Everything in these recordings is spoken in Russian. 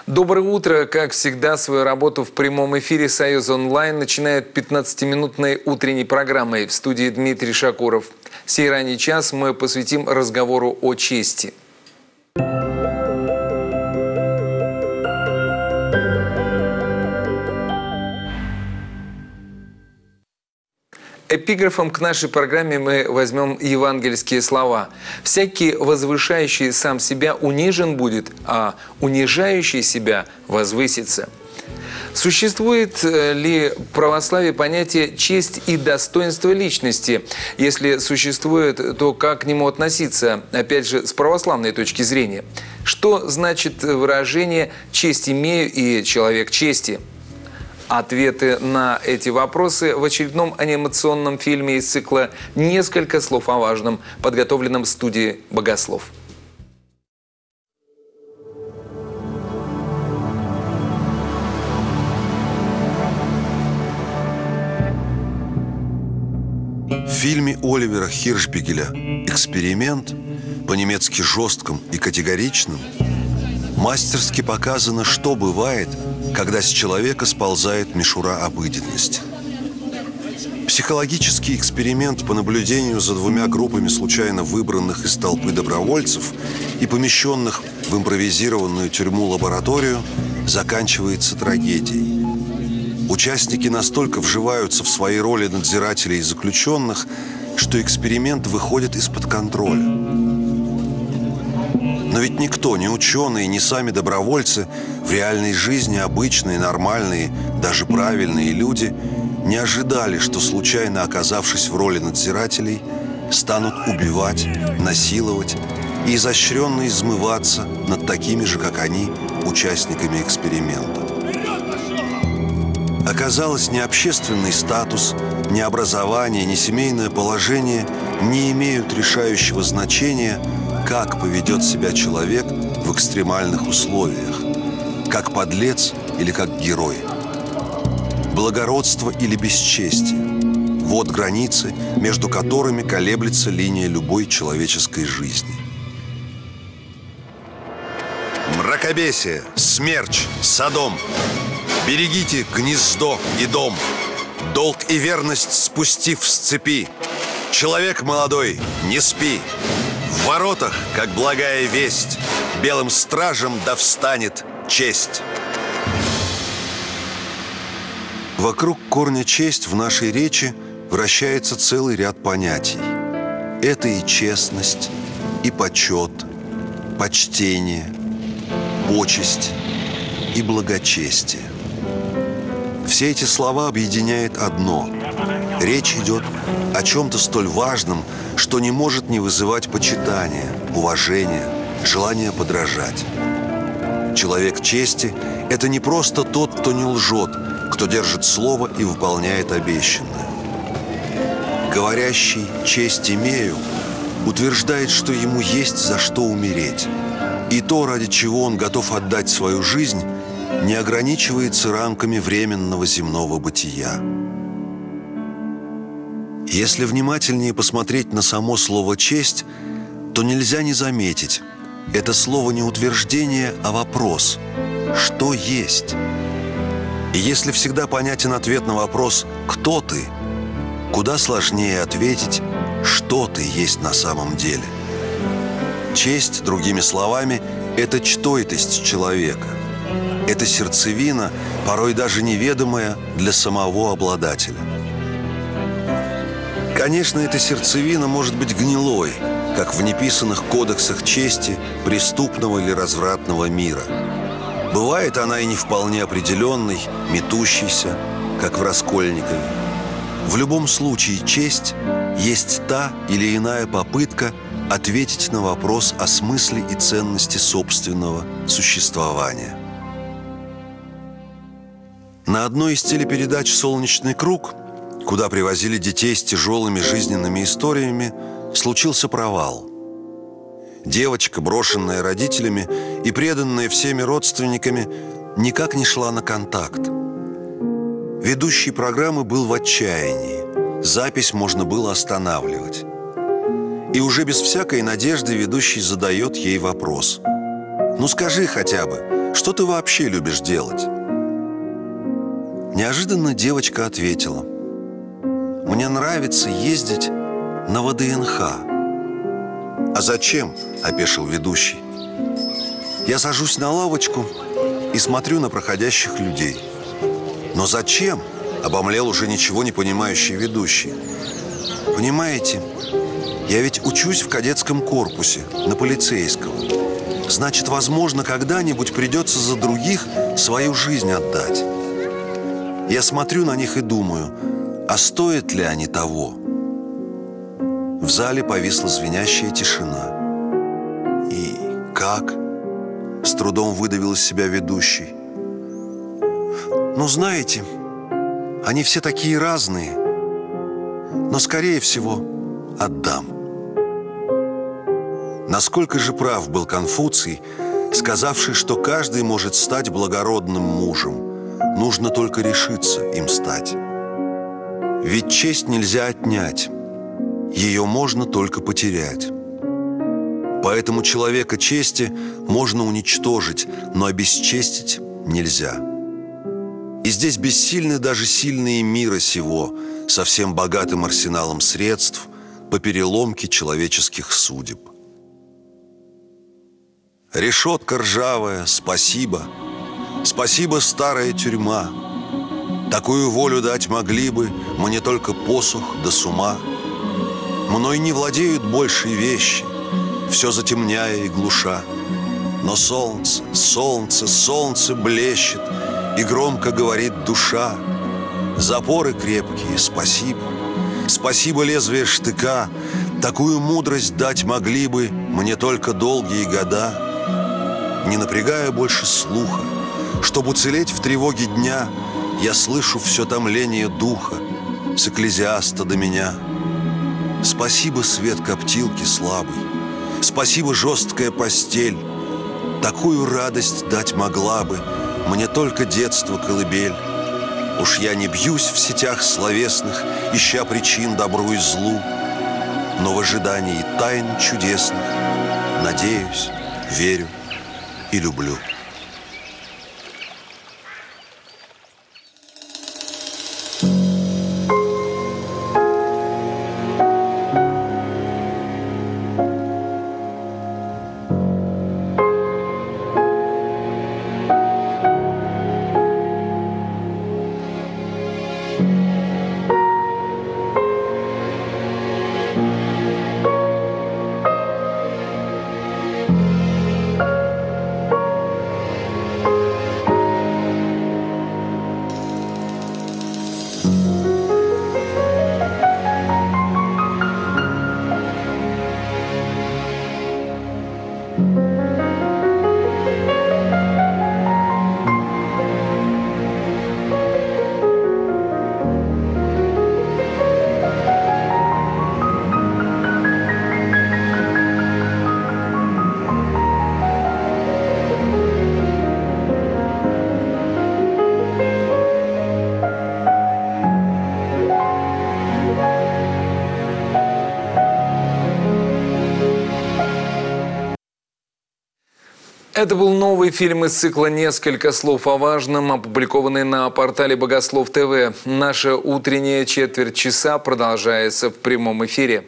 Доброе утро. Как всегда, свою работу в прямом эфире «Союз онлайн» начинает 15-минутной утренней программой. В студии Дмитрий Шакуров. Сей ранний час мы посвятим разговору о чести. Эпиграфом к нашей программе мы возьмем евангельские слова. «Всякий, возвышающий сам себя, унижен будет, а унижающий себя возвысится». Существует ли в православии понятие «честь и достоинство личности»? Если существует, то как к нему относиться, опять же, с православной точки зрения? Что значит выражение «честь имею» и «человек чести»? Ответы на эти вопросы в очередном анимационном фильме из цикла «Несколько слов о важном», подготовленном в студии «Богослов». В фильме Оливера Хиршбигеля «Эксперимент», по-немецки жестком и категоричным, мастерски показано, что бывает, когда с человека сползает мишура обыденности. Психологический эксперимент по наблюдению за двумя группами случайно выбранных из толпы добровольцев и помещенных в импровизированную тюрьму-лабораторию заканчивается трагедией. Участники настолько вживаются в свои роли надзирателей и заключенных, что эксперимент выходит из-под контроля. Но ведь никто, ни ученые, ни сами добровольцы, в реальной жизни обычные, нормальные, даже правильные люди не ожидали, что, случайно оказавшись в роли надзирателей, станут убивать, насиловать и изощренно измываться над такими же, как они, участниками эксперимента. Оказалось, ни общественный статус, ни образование, ни семейное положение не имеют решающего значения, как поведет себя человек в экстремальных условиях, как подлец или как герой. Благородство или бесчестие – вот границы, между которыми колеблется линия любой человеческой жизни. Мракобесие, смерч, Содом. Берегите гнездо и дом, долг и верность спустив с цепи. Человек молодой, не спи. В воротах, как благая весть, белым стражем да встанет честь. Вокруг корня «честь» в нашей речи вращается целый ряд понятий. Это и честность, и почет, почтение, почесть и благочестие. Все эти слова объединяет одно. Речь идет о чем-то столь важном, что не может не вызывать почитания, уважения, желания подражать. Человек чести – это не просто тот, кто не лжет, кто держит слово и выполняет обещанное. Говорящий «честь имею» утверждает, что ему есть за что умереть. И то, ради чего он готов отдать свою жизнь, не ограничивается рамками временного земного бытия. Если внимательнее посмотреть на само слово «честь», то нельзя не заметить, это слово не утверждение, а вопрос «что есть?». И если всегда понятен ответ на вопрос «кто ты?», куда сложнее ответить «что ты есть на самом деле?». Честь, другими словами, это чтойтость человека. Это сердцевина, порой даже неведомая для самого обладателя. Конечно, эта сердцевина может быть гнилой, как в неписанных кодексах чести преступного или развратного мира. Бывает она и не вполне определенной, метущейся, как в Раскольникове. В любом случае честь есть та или иная попытка ответить на вопрос о смысле и ценности собственного существования. На одной из телепередач «Солнечный круг», куда привозили детей с тяжелыми жизненными историями, случился провал. Девочка, брошенная родителями и преданная всеми родственниками, никак не шла на контакт. Ведущий программы был в отчаянии. Запись можно было останавливать. И уже без всякой надежды ведущий задает ей вопрос. «Ну скажи хотя бы, что ты вообще любишь делать?» Неожиданно девочка ответила: «Мне нравится ездить на ВДНХ». «А зачем?» – опешил ведущий. «Я сажусь на лавочку и смотрю на проходящих людей». «Но зачем?» – обомлел уже ничего не понимающий ведущий. «Понимаете, я ведь учусь в кадетском корпусе на полицейского. Значит, возможно, когда-нибудь придется за других свою жизнь отдать. Я смотрю на них и думаю, а стоят ли они того?» В зале повисла звенящая тишина. «И как?» – с трудом выдавил из себя ведущий. «Ну, знаете, они все такие разные, но, скорее всего, отдам». Насколько же прав был Конфуций, сказавший, что каждый может стать благородным мужем, нужно только решиться им стать. Ведь честь нельзя отнять, ее можно только потерять. Поэтому человека чести можно уничтожить, но обесчестить нельзя. И здесь бессильны даже сильные мира сего, со всем богатым арсеналом средств по переломке человеческих судеб. Решетка ржавая, спасибо, спасибо, старая тюрьма. Такую волю дать могли бы мне только посох да с ума. Мной не владеют большие вещи, все затемняя и глуша. Но солнце, солнце, солнце блещет, и громко говорит душа: запоры крепкие, спасибо, спасибо лезвие штыка. Такую мудрость дать могли бы мне только долгие года. Не напрягая больше слуха, чтобы уцелеть в тревоге дня, я слышу все томление духа с экклезиаста до меня. Спасибо, свет коптилки слабый, спасибо, жесткая постель. Такую радость дать могла бы мне только детство колыбель. Уж я не бьюсь в сетях словесных, ища причин добру и злу, но в ожидании тайн чудесных надеюсь, верю и люблю. Это был новый фильм из цикла «Несколько слов о важном», опубликованный на портале Богослов ТВ. Наша утренняя четверть часа продолжается в прямом эфире.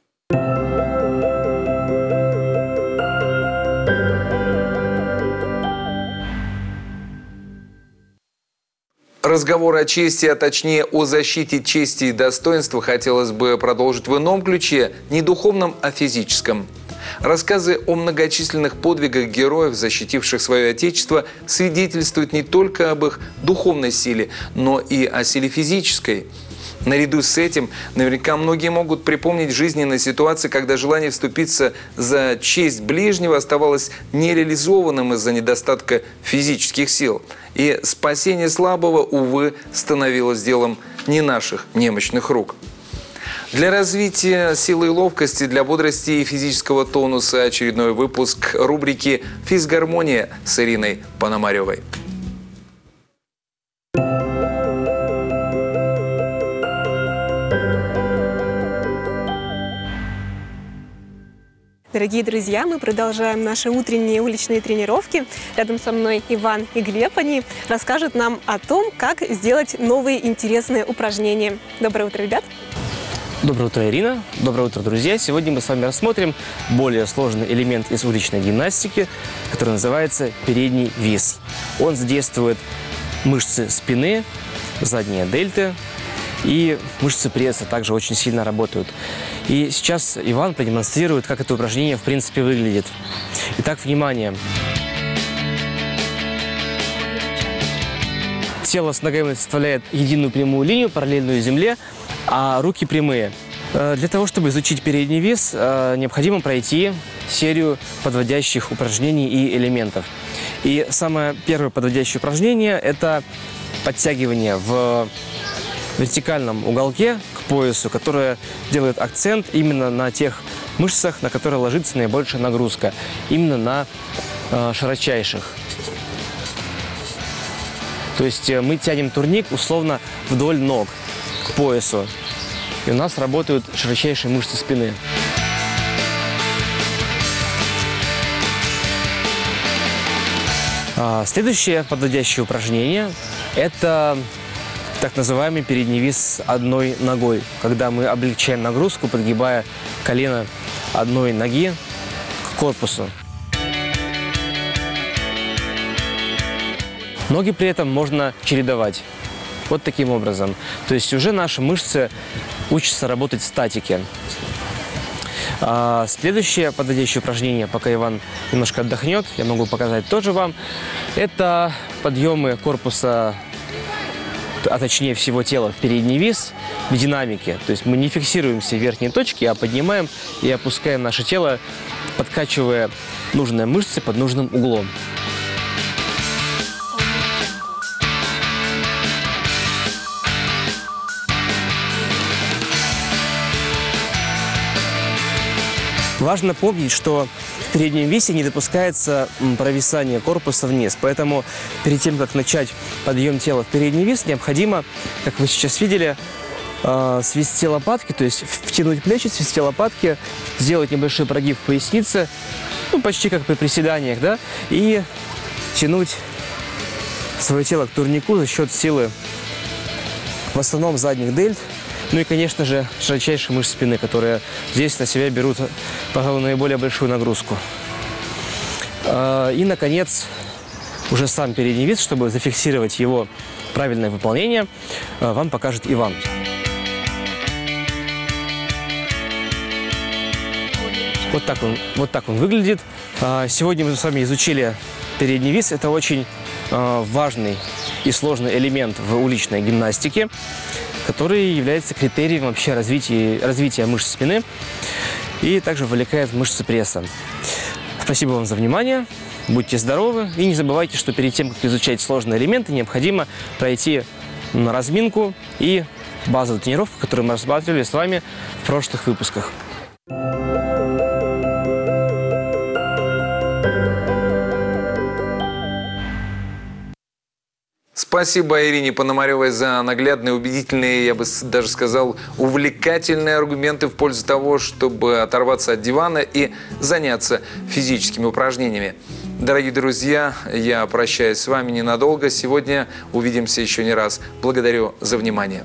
Разговор о чести, а точнее о защите чести и достоинства хотелось бы продолжить в ином ключе, не духовном, а физическом. Рассказы о многочисленных подвигах героев, защитивших свое Отечество, свидетельствуют не только об их духовной силе, но и о силе физической. Наряду с этим, наверняка многие могут припомнить жизненные ситуации, когда желание вступиться за честь ближнего оставалось нереализованным из-за недостатка физических сил. И спасение слабого, увы, становилось делом не наших немощных рук. Для развития силы и ловкости, для бодрости и физического тонуса очередной выпуск рубрики «Физгармония» с Ириной Пономаревой. Дорогие друзья, мы продолжаем наши утренние уличные тренировки. Рядом со мной Иван и Глеб. Они расскажут нам о том, как сделать новые интересные упражнения. Доброе утро, ребят! Доброе утро, Ирина. Доброе утро, друзья. Сегодня мы с вами рассмотрим более сложный элемент из уличной гимнастики, который называется передний вис. Он задействует мышцы спины, задние дельты, и мышцы пресса также очень сильно работают. И сейчас Иван продемонстрирует, как это упражнение в принципе выглядит. Итак, внимание. Тело с ногами составляет единую прямую линию, параллельную земле, а руки прямые. Для того, чтобы изучить передний вис, необходимо пройти серию подводящих упражнений и элементов. И самое первое подводящее упражнение – это подтягивание в вертикальном уголке к поясу, которое делает акцент именно на тех мышцах, на которые ложится наибольшая нагрузка, именно на широчайших. То есть мы тянем турник условно вдоль ног к поясу, и у нас работают широчайшие мышцы спины. Следующее подводящее упражнение – это так называемый передний вис одной ногой, когда мы облегчаем нагрузку, подгибая колено одной ноги к корпусу. Ноги при этом можно чередовать вот таким образом. То есть уже наши мышцы учатся работать в статике. Следующее подводящее упражнение, пока Иван немножко отдохнет, я могу показать тоже вам, это подъемы корпуса, а точнее всего тела в передний вис в динамике. То есть мы не фиксируемся в верхней точке, а поднимаем и опускаем наше тело, подкачивая нужные мышцы под нужным углом. Важно помнить, что в переднем висе не допускается провисание корпуса вниз. Поэтому перед тем, как начать подъем тела в передний вис, необходимо, как вы сейчас видели, свести лопатки, то есть втянуть плечи, свести лопатки, сделать небольшой прогиб в пояснице, ну, почти как при приседаниях, да, и тянуть свое тело к турнику за счет силы в основном задних дельт. Ну и, конечно же, широчайшие мышцы спины, которые здесь на себя берут, пожалуй, наиболее большую нагрузку. И, наконец, уже сам передний вис, чтобы зафиксировать его правильное выполнение, вам покажет Иван. Вот так он выглядит. Сегодня мы с вами изучили передний вис. Это очень важный и сложный элемент в уличной гимнастике, который является критерием вообще развития мышц спины и также вовлекает мышцы пресса. Спасибо вам за внимание, будьте здоровы и не забывайте, что перед тем, как изучать сложные элементы, необходимо пройти на разминку и базовую тренировку, которую мы рассматривали с вами в прошлых выпусках. Спасибо Ирине Пономаревой за наглядные, убедительные, я бы даже сказал, увлекательные аргументы в пользу того, чтобы оторваться от дивана и заняться физическими упражнениями. Дорогие друзья, я прощаюсь с вами ненадолго. Сегодня увидимся еще не раз. Благодарю за внимание.